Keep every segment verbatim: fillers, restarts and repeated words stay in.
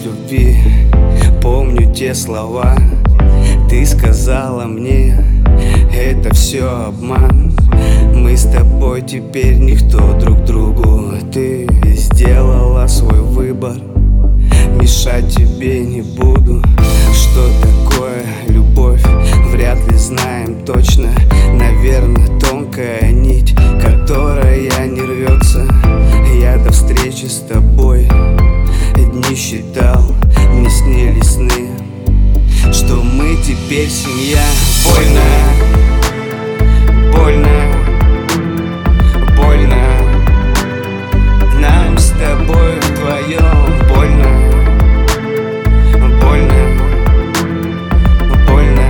любви, помню те слова. Ты сказала мне, это все обман. Мы с тобой теперь никто друг другу. Ты сделала свой выбор, мешать тебе не буду. Что такое любовь, вряд ли знаем точно. Наверное, тонкая нить, которая не рвется. Я до встречи с тобой дни считал, мне снились сны, что мы теперь семья. Больно, больно, больно нам с тобой вдвоем. Больно, больно, больно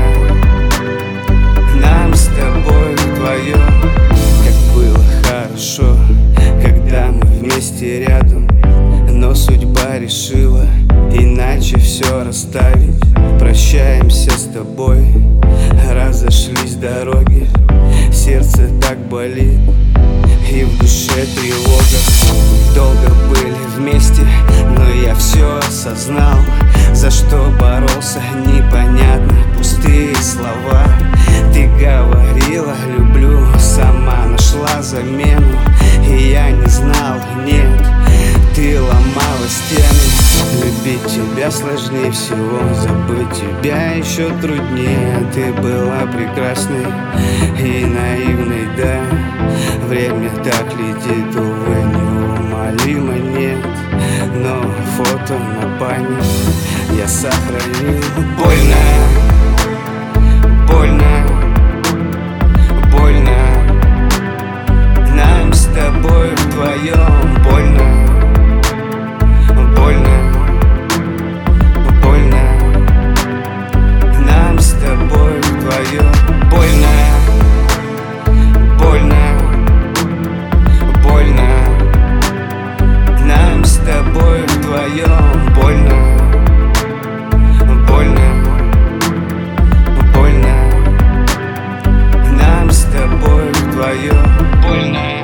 нам с тобой вдвоем. Как было хорошо, когда мы вместе рядом, но судьба решила иначе все расставить. Прощаемся с тобой, разошлись дороги. Сердце так болит и в душе тревога. Долго были вместе, но я все осознал. За что боролся, непонятно, пустые слова. Ты говорила, люблю, сама нашла замену, и я не знал, нет, ты ломала стены. Любить тебя сложнее всего, забыть тебя еще труднее. Ты была прекрасной и наивной, да. Время так летит, увы, неумолимо нет. Но фото на память я сохранил. Больно, больно, больно нам с тобой вдвоем. Больно, больно, больно нам с тобой вдвоем. Больно, больно, больно нам с тобой вдвоем. Больно, больно, больно нам с тобой вдвоем. Больно.